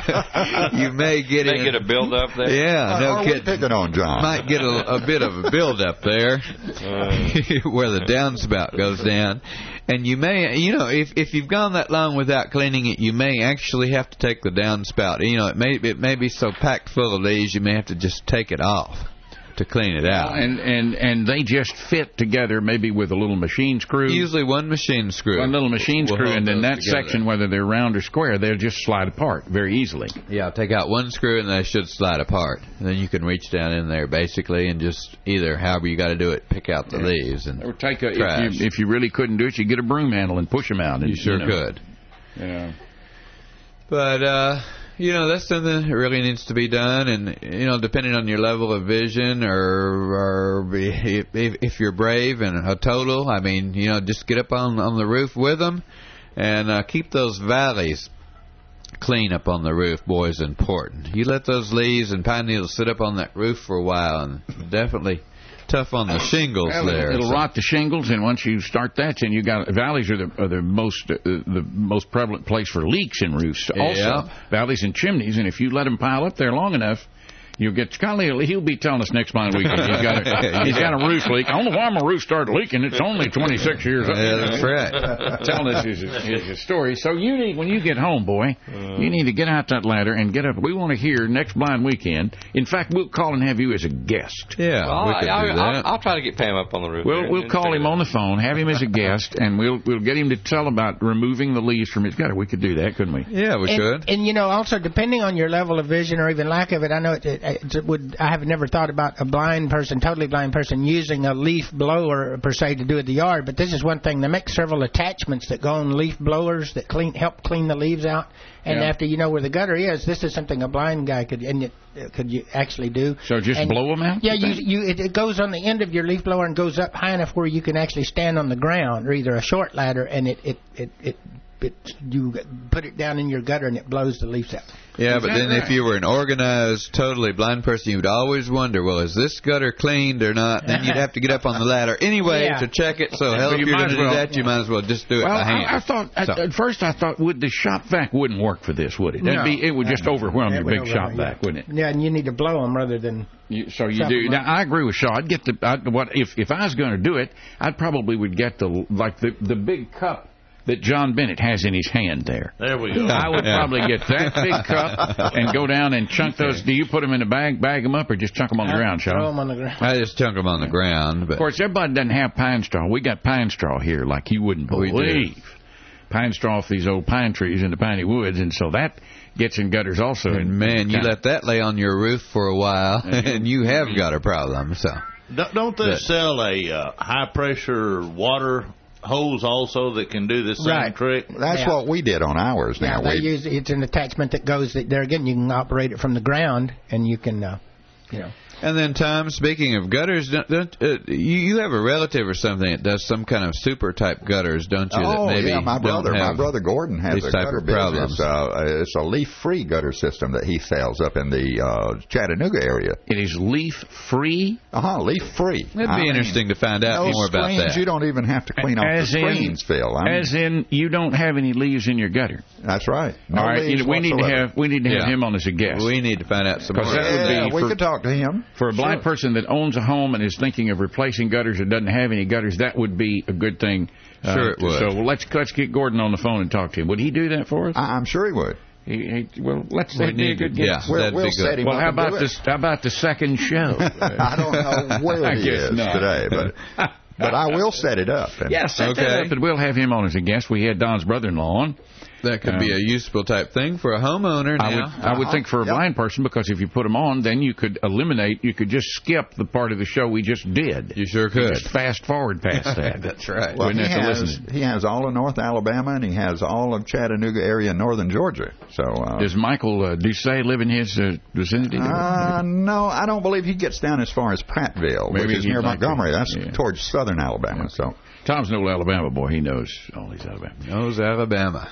a build up there.
Yeah, no kidding.
Picking on John.
Might get a bit of a build up there, where the downspout goes down. And you may, if you've gone that long without cleaning it, you may actually have to take the downspout. It may be so packed full of leaves, you may have to just take it off to clean it out.
And they just fit together, maybe with a little machine screw.
Usually one machine screw.
One little machine screw, and then that together. Section, whether they're round or square, they'll just slide apart very easily.
Yeah, take out one screw and they should slide apart. And then you can reach down in there basically and just either however you got to do it, pick out the leaves and
or take a
trash.
If you really couldn't do it, you get a broom handle and push them out. And,
you sure could.
Yeah.
But that's something that really needs to be done, and depending on your level of vision or if you're brave and a total, just get up on the roof with them and keep those valleys clean up on the roof, boy, is important. You let those leaves and pine needles sit up on that roof for a while, and definitely tough on the shingles there.
It'll rot the shingles, and once you start that, and you got valleys are the most prevalent place for leaks in roofs. Also, valleys and chimneys, and if you let them pile up there long enough, you'll get Scotty. He'll be telling us next month weekend he's got a roof leak. I don't know why my roof started leaking. It's only 26 years old.
Yeah, that's right.
Telling us his story. So you need, when you get home, boy, you need to get out that ladder and get up. We want to hear next blind weekend. In fact, we'll call and have you as a guest.
Yeah, we could do that.
I'll try to get Pam up on the roof.
We'll call him on the phone, have him as a guest, and we'll get him to tell about removing the leaves from his gutter. We could do that, couldn't we?
Yeah, we could.
And also depending on your level of vision or even lack of it, I know I have never thought about a totally blind person using a leaf blower per se to do the yard, but this is one thing. They make several attachments that go on leaf blowers that help clean the leaves out. And after you know where the gutter is, this is something a blind guy could actually do.
So just blow them out?
Yeah, it goes on the end of your leaf blower and goes up high enough where you can actually stand on the ground, or either a short ladder, and you put it down in your gutter and it blows the leaves out.
Yeah, but then if you were an organized, totally blind person, you would always wonder, well, is this gutter cleaned or not? Then you'd have to get up on the ladder anyway to check it. So hell, if you're going to do that, you might as well just do it by hand.
At first I thought the shop vac wouldn't work for this, would it?
No.
It would just overwhelm your big shop vac, wouldn't it?
Yeah, and you need to blow them rather than.
So you do. Now I agree with Shaw. I'd get if I was going to do it, I'd probably would get the big cup that John Bennett has in his hand there.
There we go.
I would probably get that big cup and go down and chunk those. Do you put them in a bag them up, or just chunk them on the ground, Shaw?
Throw them on the ground.
I just chunk them on the ground. But
of course, everybody doesn't have pine straw. We got pine straw here like you wouldn't believe. Pine straw off these old pine trees in the piney woods, and so that gets in gutters also.
And man, you let that lay on your roof for a while, and you have got a problem. So
don't they sell a high-pressure water hose also that can do the same trick?
That's what we did on ours. Now
it's an attachment that goes there again. You can operate it from the ground, and you can
And then, Tom, speaking of gutters, you have a relative or something that does some kind of super type gutters, don't you?
Oh,
that maybe
yeah, my brother Gordon has a gutter business. It's a leaf-free gutter system that he sells up in the Chattanooga area.
It is leaf-free?
Leaf-free.
It'd be interesting to find out more about that.
You don't even have to clean off the screens, Phil.
As in, you don't have any leaves in your gutter.
That's right. No
all right, we need to have him on as a guest.
We need to find out some more.
We could talk to him.
For a blind person that owns a home and is thinking of replacing gutters or doesn't have any gutters, that would be a good thing.
Sure it would.
So let's get Gordon on the phone and talk to him. Would he do that for us?
I'm sure he would.
Well, that'd be a good guest.
We'll set him
well,
up.
How about the second show?
I don't know where he is today, but I will set it up.
Set it up, and we'll have him on as a guest. We had Don's brother-in-law on.
That could be a useful type thing for a homeowner now.
I would think for a blind person, because if you put them on, then you could just skip the part of the show we just did.
You sure could.
Just fast forward past that.
That's right.
Well, he has all of North Alabama, and he has all of Chattanooga area in northern Georgia. So
does Michael Doucet live in his vicinity?
No, I don't believe he gets down as far as Prattville, which is near Montgomery. That's towards southern Alabama. Yeah. So
Tom's an old Alabama boy. He knows all these Alabama.
Knows Alabama.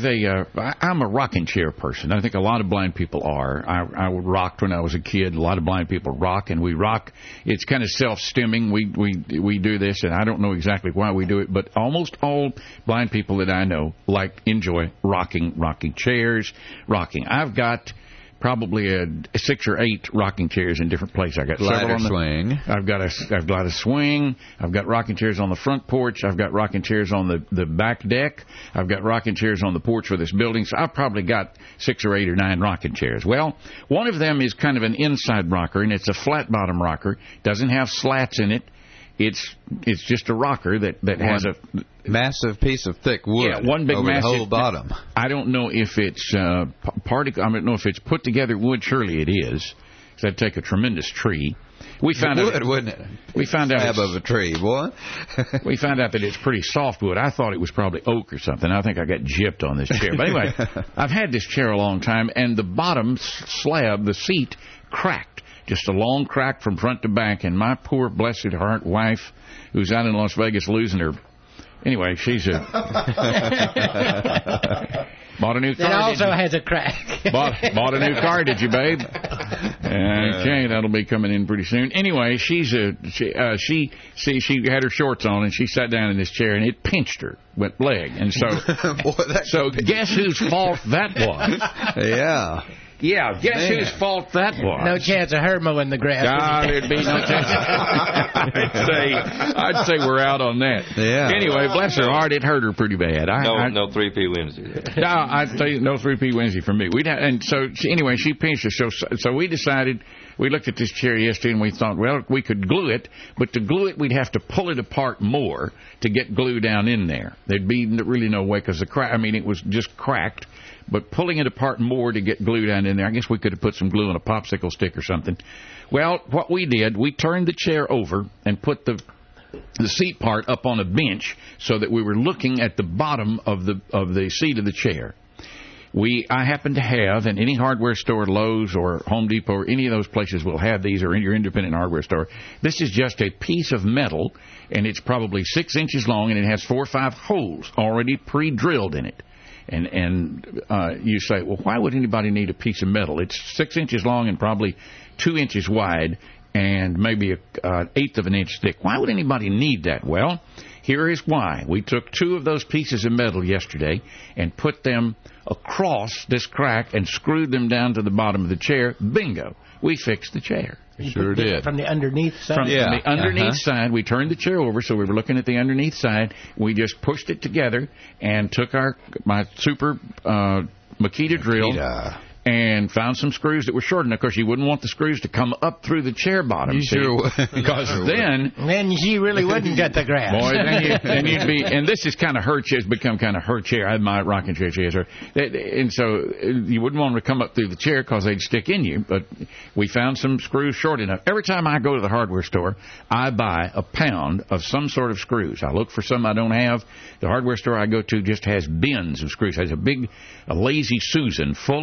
I'm a rocking chair person. I think a lot of blind people are. I rocked when I was a kid. A lot of blind people rock, and we rock. It's kind of self-stimming. We do this, and I don't know exactly why we do it, but almost all blind people that I know enjoy rocking chairs, rocking. I've got probably 6 or 8 rocking chairs in different places. I got
ladder swing.
I've got a swing. I've got rocking chairs on the front porch. I've got rocking chairs on the back deck. I've got rocking chairs on the porch for this building. So I've probably got 6 or 8 or 9 rocking chairs. Well, one of them is kind of an inside rocker, and it's a flat bottom rocker. Doesn't have slats in it. It's just a rocker that has a
massive piece of thick wood.
Yeah, one big
over
massive
the whole bottom.
I don't know if it's I don't know if it's put together wood. Surely it is. Because that'd take a tremendous tree. We found
it would, wouldn't it?
We found out
of a tree, boy.
We found out that it's pretty soft wood. I thought it was probably oak or something. I think I got gypped on this chair. But anyway, I've had this chair a long time, and the bottom slab, the seat, cracked. Just a long crack from front to back, and my poor blessed heart wife, who's out in Las Vegas losing her. Anyway, she's bought a new car.
It also has a crack.
Bought a new car, did you, babe? Okay, that'll be coming in pretty soon. Anyway, she had her shorts on, and she sat down in this chair, and it pinched her leg, and so guess whose fault that was?
Yeah.
Yeah, guess whose fault that was?
No chance of her mowing the grass.
There'd be no chance. I'd say we're out on that.
Yeah.
Anyway, bless her heart, it hurt her pretty bad.
No 3P Wednesday.
No, I'd say no 3P Wednesday for me. Anyway, she pinched us. So we decided, we looked at this chair yesterday and we thought, well, we could glue it, but to glue it, we'd have to pull it apart more to get glue down in there. There'd be really no way because it was just cracked. But pulling it apart more to get glue down in there, I guess we could have put some glue on a popsicle stick or something. Well, what we did, we turned the chair over and put the seat part up on a bench so that we were looking at the bottom of the seat of the chair. I happen to have, in any hardware store, Lowe's or Home Depot or any of those places will have these, or in your independent hardware store, this is just a piece of metal, and it's probably 6 inches long, and it has 4 or 5 holes already pre-drilled in it. And you say, well, why would anybody need a piece of metal? It's 6 inches long and probably 2 inches wide and maybe an eighth of an inch thick. Why would anybody need that? Well, here is why. We took 2 of those pieces of metal yesterday and put them across this crack and screwed them down to the bottom of the chair. Bingo. We fixed the chair.
Sure did.
From the underneath side?
From the underneath side. We turned the chair over, so we were looking at the underneath side. We just pushed it together and took my super Makita drill and found some screws that were short enough. Of course, you wouldn't want the screws to come up through the chair bottom.
You sure would.
Because then
you really wouldn't get the grass.
Boy, then you'd be, and this is kind of her chair. It's become kind of her chair. I had my rocking chair chairs. And so you wouldn't want them to come up through the chair because they'd stick in you. But we found some screws short enough. Every time I go to the hardware store, I buy a pound of some sort of screws. I look for some I don't have. The hardware store I go to just has bins of screws. It has a Lazy Susan full of screws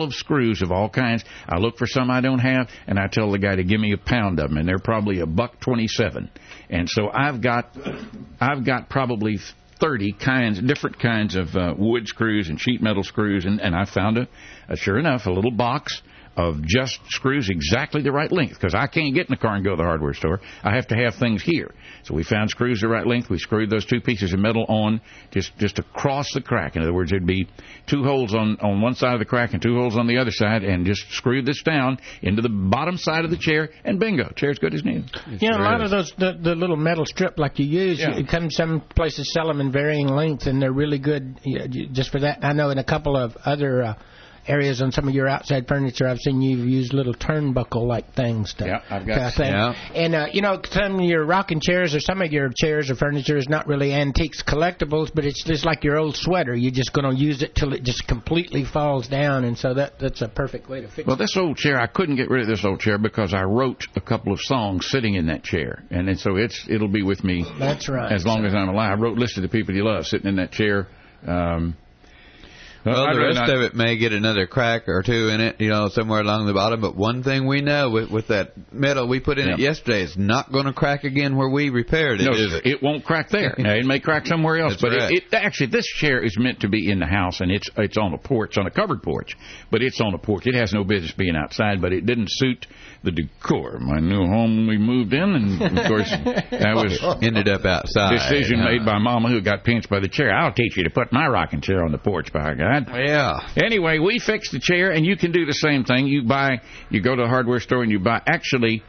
screws of all kinds. I look for some I don't have, and I tell the guy to give me a pound of them, and they're probably $1.27. And so I've got probably 30 different kinds of wood screws and sheet metal screws, and I found sure enough, a little box of just screws exactly the right length, because I can't get in the car and go to the hardware store. I have to have things here. So we found screws the right length. We screwed those 2 pieces of metal on just across the crack. In other words, there'd be 2 holes on one side of the crack and 2 holes on the other side, and just screwed this down into the bottom side of the chair, and bingo, chair's good as new.
You know, a lot of those, the little metal strip like you use, some places sell them in varying lengths, and they're really good just for that. I know in a couple of other areas on some of your outside furniture, I've seen you've used little turnbuckle-like things.
I've got some.
Yeah. And, some of your rocking chairs or some of your chairs or furniture is not really antiques collectibles, but it's just like your old sweater. You're just going to use it till it just completely falls down, and so that's a perfect way to fix it.
Well, this old chair, I couldn't get rid of this old chair because I wrote a couple of songs sitting in that chair, and so it'll be with me
that's right,
as long as I'm alive. I wrote List of the People You Love sitting in that chair.
Well, the rest of it may get another crack or two in it, somewhere along the bottom. But one thing we know with that metal we put in it yesterday, it's not going to crack again where we repaired it.
No,
is it?
It won't crack there. Now, it may crack somewhere else.
That's
but
right.
Actually, this chair is meant to be in the house, and it's on a porch, on a covered porch. But it's on a porch. It has no business being outside, but it didn't suit the decor of my new home when we moved in. And, of course, that was
ended up outside.
Decision made by Mama, who got pinched by the chair. I'll teach you to put my rocking chair on the porch, by God.
Yeah.
Anyway, we fixed the chair, and you can do the same thing. You go to a hardware store and you buy. Actually,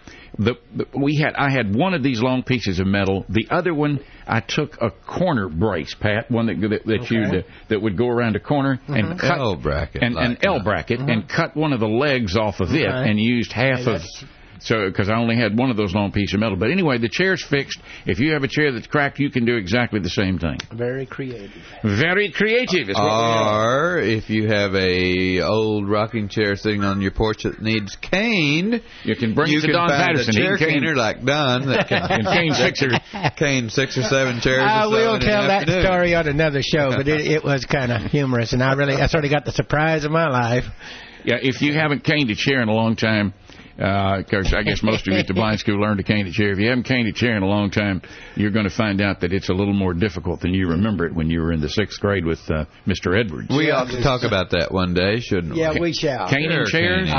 I had one of these long pieces of metal. The other one, I took a corner brace, Pat, one that would go around a corner and cut
L bracket,
an L bracket, and cut one of the legs off of it, and used half of. So, because I only had one of those long pieces of metal. But anyway, the chair's fixed. If you have a chair that's cracked, you can do exactly the same thing.
Very creative.
Very creative.
Or if you have a old rocking chair sitting on your porch that needs caned,
you can bring it to Don Patterson.
You can find a chair caner like Don that can cane 6 or 7 chairs.
I will tell that story on another show, but it was kind of humorous, and I sort of got the surprise of my life.
Yeah, if you haven't caned a chair in a long time, because I guess most of you at the blind school learned to cane a chair. If you haven't caned a chair in a long time, you're going to find out that it's a little more difficult than you remember it when you were in the 6th grade with Mr. Edwards.
We ought to talk about that one day, shouldn't we?
Yeah, we shall.
Caning chairs?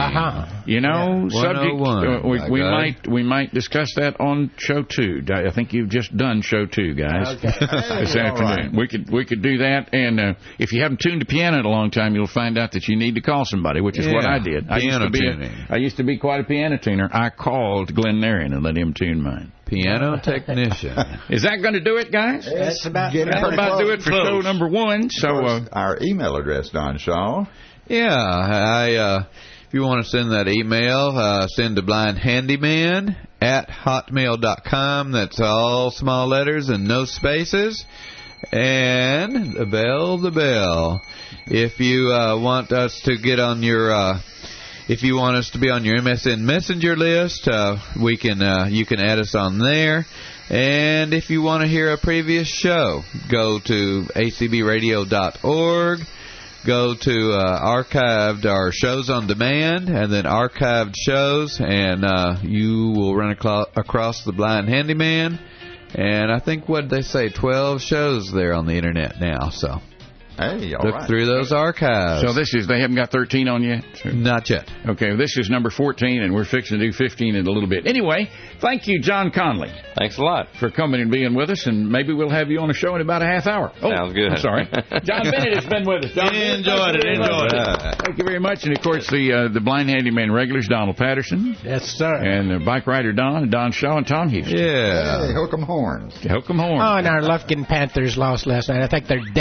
Subject. We might discuss that on show 2. I think you've just done show 2, guys.
Okay.
This afternoon. Right. We could do that, and if you haven't tuned a piano in a long time, you'll find out that you need to call somebody, which is what I did. I used to be quite a piano tuner. I called Glenn Narian and let him tune mine.
Piano technician.
Is that going to do it, guys?
That's about
do it for show number 1. So
our email address, Don Shaw.
Yeah, if you want to send that email, send to blindhandyman@hotmail.com. That's all small letters and no spaces. And the bell. If you want us to get on your if you want us to be on your MSN Messenger list, you can add us on there. And if you want to hear a previous show, go to acbradio.org, go to archived our shows on demand, and then archived shows, and you will run across the Blind Handyman. And I think, what did they say, 12 shows there on the internet now, so...
Hey,
Look through those archives.
So they haven't got 13 on yet?
Not yet.
Okay, this is number 14, and we're fixing to do 15 in a little bit. Anyway, thank you, John Conley.
Thanks a lot.
For coming and being with us, and maybe we'll have you on a show in about a half hour.
Sounds good.
I'm sorry. John Bennett has been with us. John,
enjoyed it.
Thank you very much. And, of course, the Blind Handyman regulars, Donald Patterson.
Yes, sir.
And the Bike Rider Don Shaw, and Tom Houston.
Yeah.
Hey, Hook'em Horns.
Hook'em Horns.
Oh, and our Lufkin Panthers lost last night. I think their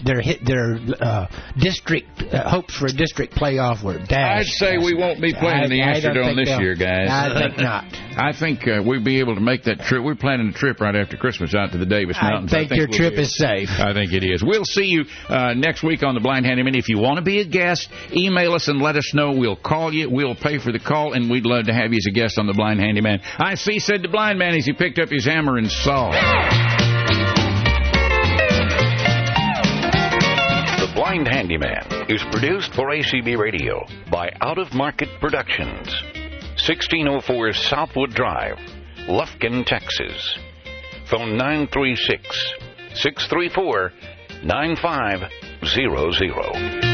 district hopes for a district playoff were dashed.
I'd say we won't be playing the Astrodome this year, guys.
I think not.
I think we'll be able to make that trip. We're planning a trip right after Christmas out to the Davis Mountains.
I think your trip is safe.
I think it is. We'll see you next week on The Blind Handyman. If you want to be a guest, email us and let us know. We'll call you. We'll pay for the call, and we'd love to have you as a guest on The Blind Handyman. I see, said the blind man as he picked up his hammer and saw.
The Blind
Blind Handyman is produced for ACB Radio by Out of Market Productions. 1604 Southwood Drive, Lufkin, Texas. Phone 936-634-9500.